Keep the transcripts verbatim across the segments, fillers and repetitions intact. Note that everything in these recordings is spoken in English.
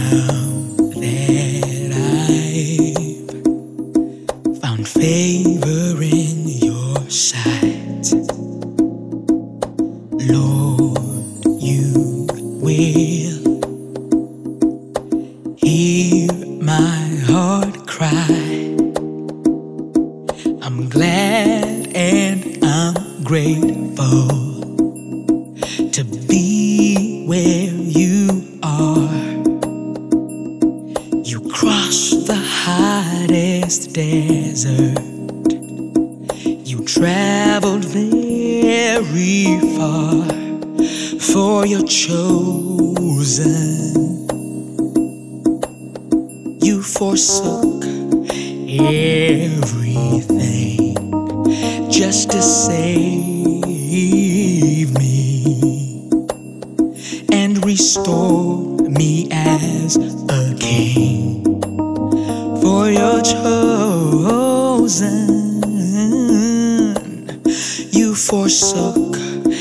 that I've found favor in your sight, Lord, you will hear my heart cry. I'm glad and I'm grateful to be where you are. You crossed the hottest desert. You traveled very far for your chosen. You forsook everything just to save me and restore me as a king for your chosen. You forsook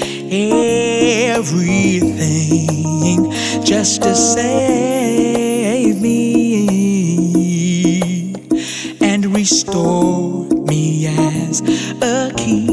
everything just to save me and restore me as a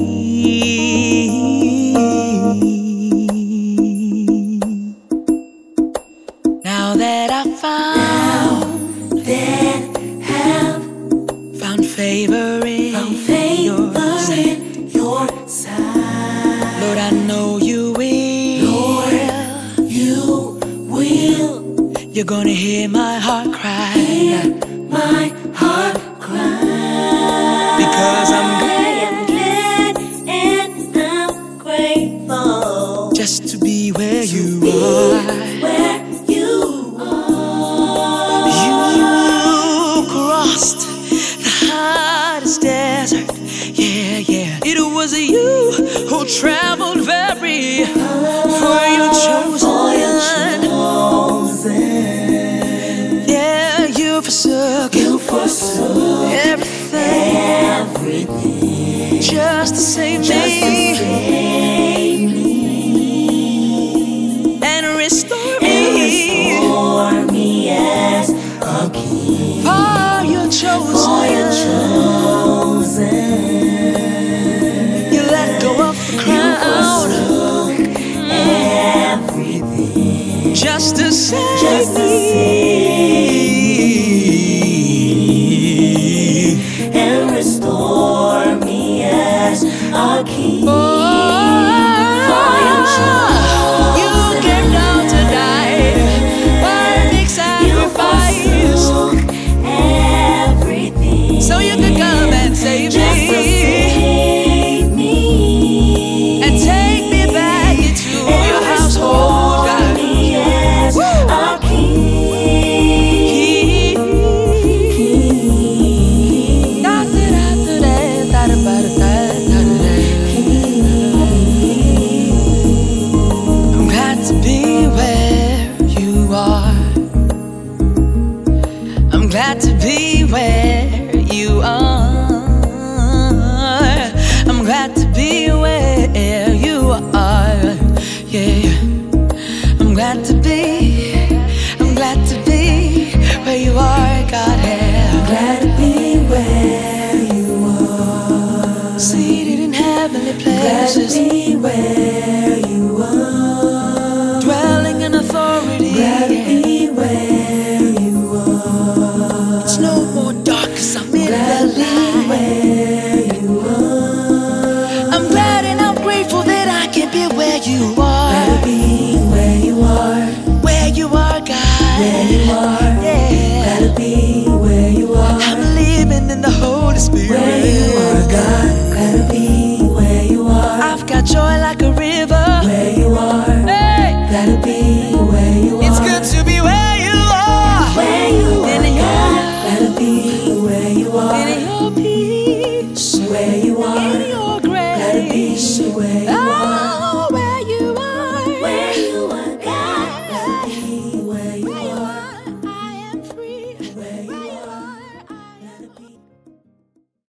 king. Now that I found, now that have found favor in, found favor your sight, in your sight, Lord, I know you will. Lord, you will You're gonna hear my heart cry, hear my heart cry. because I'm glad, glad and I'm grateful just to be where to you be are. where you are. You crossed the hottest desert. Yeah, yeah. It was you who traveled very for your chosen. Yeah, you forsook, You forsook everything, everything just to save just to me save me and restore and me restore me as a king for your for chosen. your chosen. You let go of the You crown forsook everything just to save just to me and restore me as a king Oh, for your chosen. you came down to die for a big You sacrifice forsook everything so you could come and save just to me save me and take me back into and your household, restore God. me as Woo! a king. King. I'm glad to be where you are. I'm glad to be where you are. I'm glad to be where you are. Yeah. I'm glad to be, I'm glad to be where you are, God. Yeah. Glad to be where you are. Seated in heavenly Glad to places, be where you are. dwelling in authority. Glad to be where you are. It's no more dark 'cause I'm in Glad the to be light. where you are. I'm glad and I'm grateful that I can be where you Glad are. to be where you are. Where you are, God. Where you are. Glad Yeah. to be where you are. I'm living in the Holy Spirit. Where you are, God. Glad to be where you are. I've got joy like a river. Where you are. Hey, Glad to be where you are. it's good to be where you are. Where you In are, your God. Glad to be where you are. in your